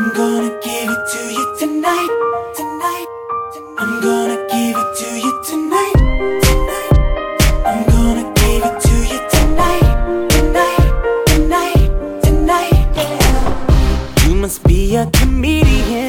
I'm gonna give it to you tonight, tonight. I'm gonna give it to you tonight, tonight. I'm gonna give it to you tonight, tonight, tonight, tonight, yeah. You must be a comedian,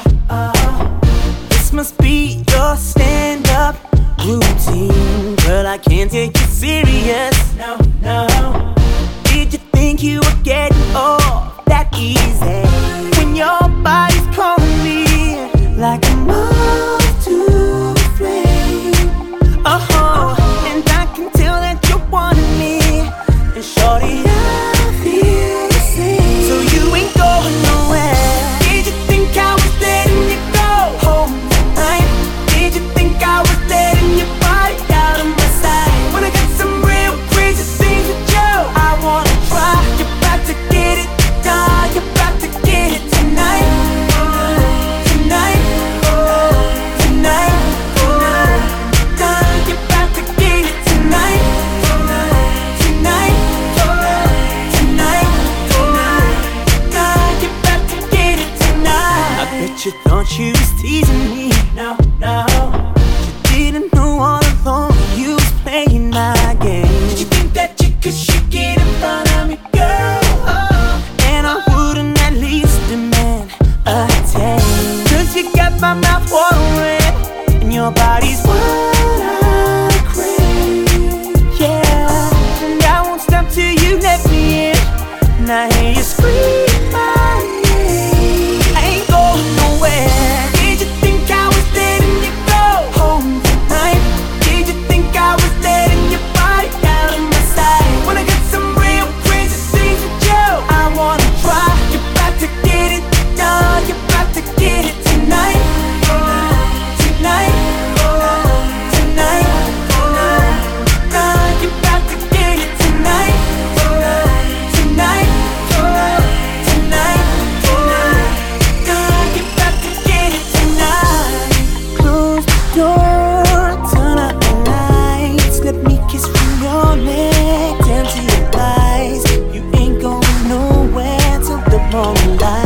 this must be your stand-up routine. Girl, I can't take you serious, no, no. Did you think you were getting off that easy? When your body's calling me like a moth to a flame. And I can tell that you wanted me, and shorty, I feel the same. So you ain't going nowhere. Did you think I was letting you go home tonight? Did you think I was letting your body out of my sight? When I got some real crazy things with you, I wanna try. You're about to get it done. You're about to get it tonight, tonight, tonight, done. You're about to get it tonight, tonight, tonight, done. You're about to get it tonight. I bet you thought you was teasing me, no, no. You didn't know all along you was playing my game. Did you think that you could shake it in front of me, girl? And I wouldn't at least demand a taste. Cause you got my mouth watering, and your body's what I crave, yeah. And I won't stop till you let me in, and I hear you scream my name. I ain't going nowhere. Did you think I was letting you go home tonight? Did you think I was letting your body out of my sight? When I got some real crazy things with you, I wanna try. You're about to get it done. You're about to get it tonight, tonight, tonight, done. You're about to get it tonight, tonight, tonight, done. You're about to get it tonight. Close the door, turn out the lights. Let me kiss from your neck down to your thighs. You ain't going nowhere till the morning light.